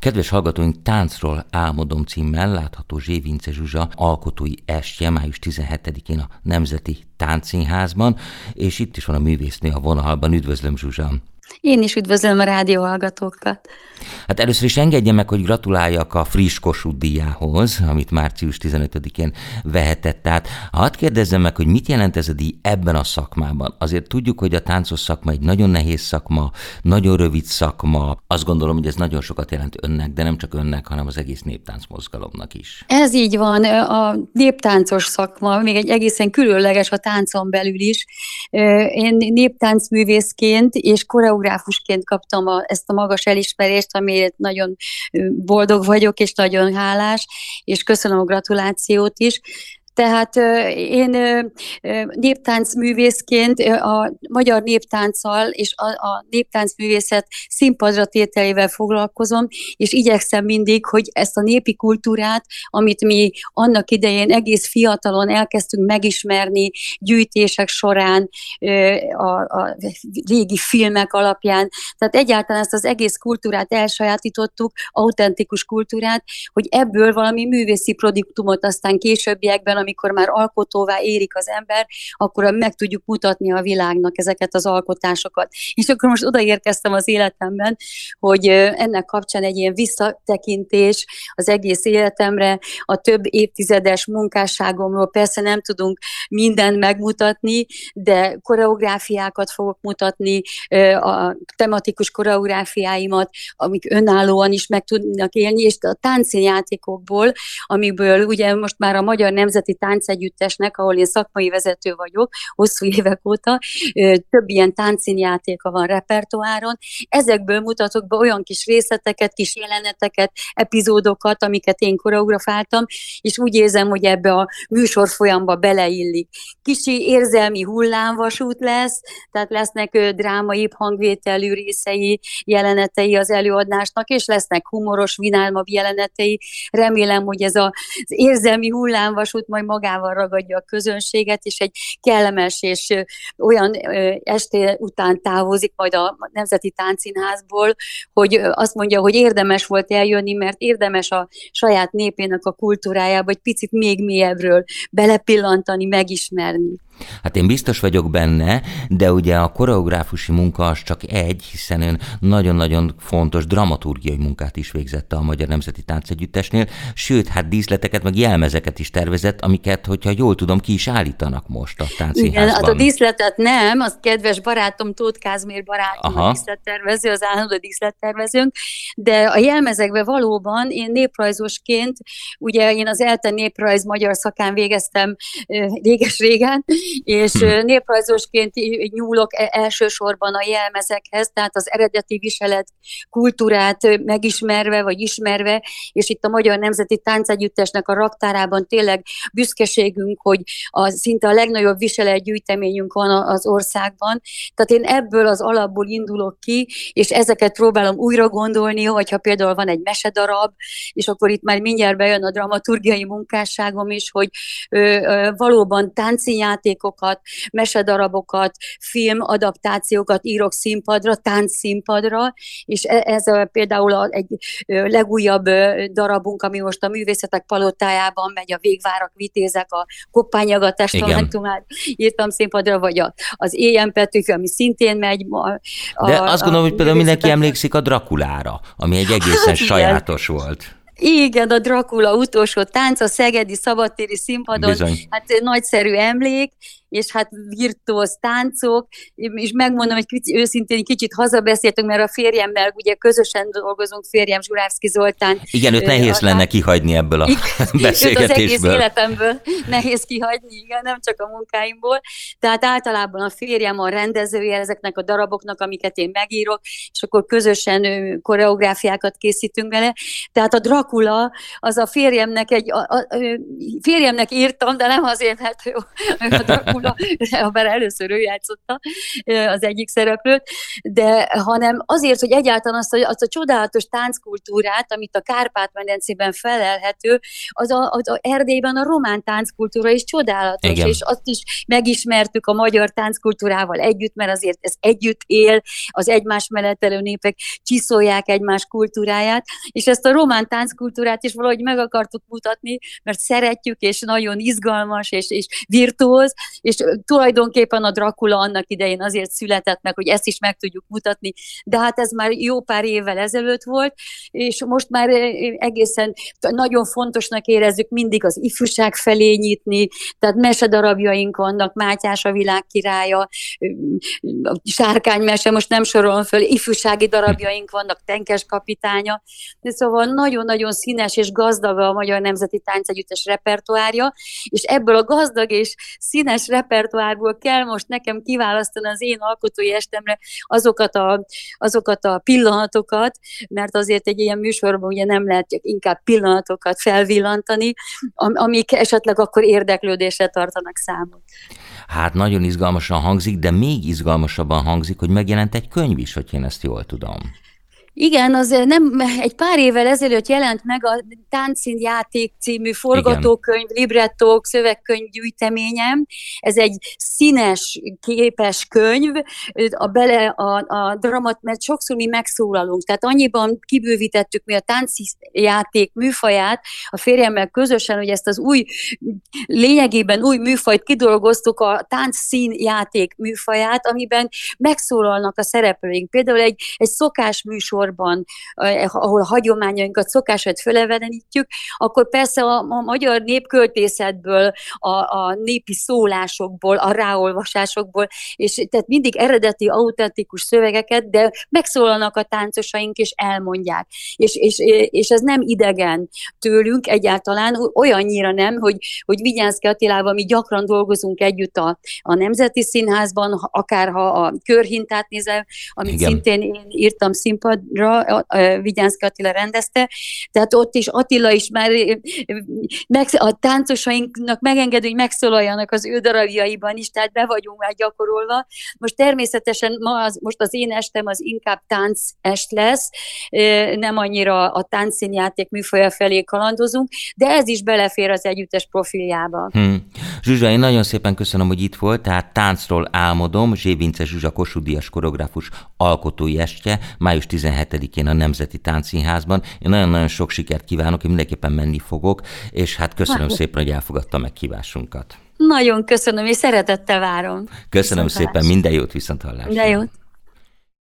Kedves hallgatóink, Táncról álmodom címmel látható Zsé Vince Zsuzsa alkotói estje május 17-én a Nemzeti Táncszínházban, és itt is van a művésznő a vonalban. Üdvözlöm, Zsuzsa! Én is üdvözlöm a rádióhallgatókat! Hát először is engedje meg, hogy gratuláljak a friss Kossuth díjához, amit március 15-én vehetett át. Hadd kérdezzem meg, hogy mit jelent ez a díj ebben a szakmában? Azért tudjuk, hogy a táncos szakma egy nagyon nehéz szakma, nagyon rövid szakma. Azt gondolom, hogy ez nagyon sokat jelent önnek, de nem csak önnek, hanem az egész néptáncmozgalomnak is. Ez így van, a néptáncos szakma, még egy egészen különleges a táncon belül is. Én néptáncművészként és koreográfusként kaptam ezt a magas elismerést, amiért nagyon boldog vagyok, és nagyon hálás, és köszönöm a gratulációt is. Tehát én néptáncművészként a magyar néptánccal és a néptáncművészet színpadra tételével foglalkozom, és igyekszem mindig, hogy ezt a népi kultúrát, amit mi annak idején egész fiatalon elkezdtünk megismerni gyűjtések során, a régi filmek alapján, tehát egyáltalán ezt az egész kultúrát elsajátítottuk, autentikus kultúrát, hogy ebből valami művészi produktumot aztán későbbiekben, amikor már alkotóvá érik az ember, akkor meg tudjuk mutatni a világnak ezeket az alkotásokat. És akkor most odaérkeztem az életemben, hogy ennek kapcsán egy ilyen visszatekintés az egész életemre, a több évtizedes munkásságomról persze nem tudunk mindent megmutatni, de koreográfiákat fogok mutatni, a tematikus koreográfiáimat, amik önállóan is meg tudnak élni, és a táncszínjátékokból, amiből ugye most már a Magyar Nemzeti Táncegyüttesnek, ahol én szakmai vezető vagyok, hosszú évek óta, több ilyen táncszínjátéka van repertoáron. Ezekből mutatok be olyan kis részleteket, kis jeleneteket, epizódokat, amiket én koreografáltam, és úgy érzem, hogy ebbe a műsor folyamba beleillik. Kicsi érzelmi hullámvasút lesz, tehát lesznek drámaibb hangvételű részei, jelenetei az előadásnak, és lesznek humoros, vinálmabb jelenetei. Remélem, hogy ez az érzelmi hullámvasút majd magával ragadja a közönséget, és egy kellemes és olyan este után távozik majd a Nemzeti Táncszínházból, hogy azt mondja, hogy érdemes volt eljönni, mert érdemes a saját népének a kultúrájába egy picit még mélyebbről belepillantani, megismerni. Hát én biztos vagyok benne, de ugye a koreográfusi munka az csak egy, hiszen ön nagyon-nagyon fontos dramaturgiai munkát is végzett a Magyar Nemzeti Táncegyüttesnél, sőt, hát díszleteket, meg jelmezeket is tervezett, amiket, hogyha jól tudom, ki is állítanak most a Táncszínházban. Igen, hát a díszletet nem, az kedves barátom, Tóth Kázmér barátom, a díszlettervező, az állandó díszlettervezőnk, de a jelmezekben valóban én néprajzosként, ugye én az ELTE néprajz magyar szakán végeztem réges-régen, és néprajzosként nyúlok elsősorban a jelmezekhez, tehát az eredeti viselet kultúrát megismerve, vagy ismerve, és itt a Magyar Nemzeti Táncegyüttesnek a raktárában tényleg büszkeségünk, hogy szinte a legnagyobb viseletgyűjteményünk van az országban. Tehát én ebből az alapból indulok ki, és ezeket próbálom újra gondolni, hogyha például van egy mesedarab, és akkor itt már mindjárt bejön a dramaturgiai munkásságom is, hogy valóban táncszínjátékokat, mesedarabokat, filmadaptációkat írok színpadra, táncszínpadra, és ez például egy legújabb darabunk, ami most a Művészetek Palotájában megy, a Végvárak vitézek, a Koppányagga testamentumát írtam színpadra, vagy az Éjjel Petőfi, ami szintén megy. De azt gondolom, hogy például mindenki emlékszik a Drakulára, ami egy egészen sajátos volt. Igen, a Dracula utolsó tánc, a szegedi szabadtéri színpadon, Bizony. Hát nagyszerű emlék, és hát virtuóz táncok, és megmondom, hogy őszintén kicsit hazabeszéltünk, mert a férjemmel ugye közösen dolgozunk, férjem Zsurávszky Zoltán. Igen, őt nehéz lenne kihagyni ebből a beszélgetésből. Őt az egész életemből nehéz kihagyni, igen, nem csak a munkáimból. Tehát általában a férjem a rendezője ezeknek a daraboknak, amiket én megírok, és akkor közösen koreográfiákat készítünk bele. Tehát a Dracula, az a férjemnek férjemnek írtam, de nem azért, mert ő a Dracula volna, bár először ő játszotta az egyik szereplőt, de hanem azért, hogy egyáltalán azt a csodálatos tánckultúrát, amit a Kárpát-medencében felelhető, az Erdélyben a román tánckultúra is csodálatos, igen. És azt is megismertük a magyar tánckultúrával együtt, mert azért ez együtt él, az egymás mellett elő népek csiszolják egymás kultúráját, és ezt a román tánckultúrát is valahogy meg akartuk mutatni, mert szeretjük, és nagyon izgalmas, és virtuóz, és tulajdonképpen a Dracula annak idején azért született meg, hogy ezt is meg tudjuk mutatni, de hát ez már jó pár évvel ezelőtt volt, és most már egészen nagyon fontosnak érezzük mindig az ifjúság felé nyitni, tehát mesedarabjaink vannak, Mátyás a világ királya, Sárkánymese, most nem sorolom föl, ifjúsági darabjaink vannak, Tenkes kapitánya, de szóval nagyon-nagyon színes és gazdag a Magyar Nemzeti Táncegyüttes repertoárja, és ebből a gazdag és színes repertoárból kell most nekem kiválasztani az én alkotói estemre azokat a pillanatokat, mert azért egy ilyen műsorban ugye nem lehet inkább pillanatokat felvillantani, amik esetleg akkor érdeklődésre tartanak számot. Hát nagyon izgalmasan hangzik, de még izgalmasabban hangzik, hogy megjelent egy könyv is, hogy én ezt jól tudom. Igen, az nem egy pár évvel ezelőtt jelent meg a Táncszínjáték című forgatókönyv, librettók, szövegkönyv gyűjteményem. Ez egy színes, képes könyv, a dramat, mert sokszor mi megszólalunk, tehát annyiban kibővítettük mi a táncjáték műfaját a férjemmel közösen, hogy ezt az új, lényegében új műfajt kidolgoztuk, a táncszínjáték műfaját, amiben megszólalnak a szereplőink. Például egy szokásműsor, ahol a hagyományainkat, szokásokat fölevelenítjük, akkor persze a magyar népköltészetből, a népi szólásokból, a ráolvasásokból, és tehát mindig eredeti, autentikus szövegeket, de megszólalnak a táncosaink, és elmondják. És ez nem idegen tőlünk egyáltalán, olyannyira nem, hogy Vigyánszky Attilával mi gyakran dolgozunk együtt a Nemzeti Színházban, akár ha a Körhintát nézem, amit igen. Szintén én írtam színpadra, Vigyánszky Attila rendezte, tehát ott is Attila is már a táncosainknak megengedő, hogy megszólaljanak az ő darabjaiban is, tehát be vagyunk már gyakorolva. Most természetesen most az én estem az inkább táncest lesz, nem annyira a táncszínjáték műfaja felé kalandozunk, de ez is belefér az együttes profiljába. Zsuzsa, én nagyon szépen köszönöm, hogy itt volt, tehát Táncról álmodom, Zsé Vince Zsuzsa Kossuth Díjas koreográfus alkotói estje, május 17-én a Nemzeti Táncszínházban. Én nagyon-nagyon sok sikert kívánok, én mindenképpen menni fogok, és hát köszönöm szépen, hogy elfogadta meghívásunkat. Nagyon köszönöm, és szeretettel várom. Köszönöm szépen, minden jót, viszonthallásra. Minden jót.